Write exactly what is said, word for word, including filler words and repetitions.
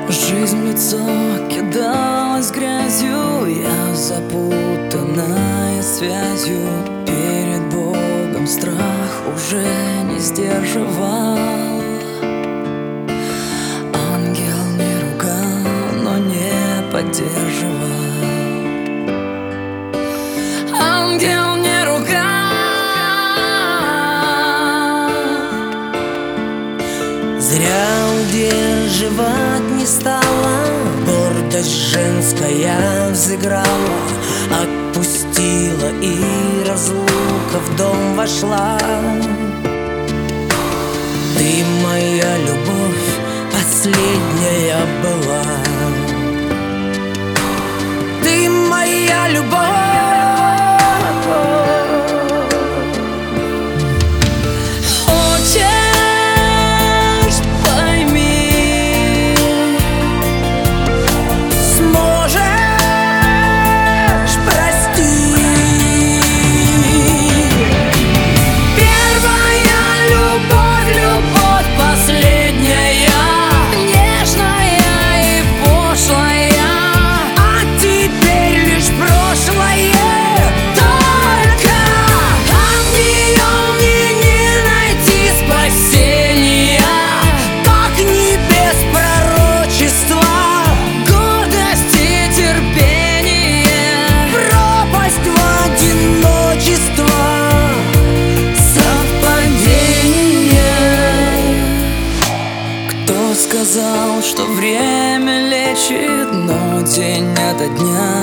Жизнь в лицо кидалась грязью, я запутанная связью. Перед Богом страх уже не сдерживал. Ангел не ругал, но не поддерживал. Ангел не ругал. Зря удерживать не стала, гордость женская взыграла, отпустила и разлука в дом вошла. Ты моя любовь последняя была, ты моя любовь. Сказал, что время лечит, но день ото дня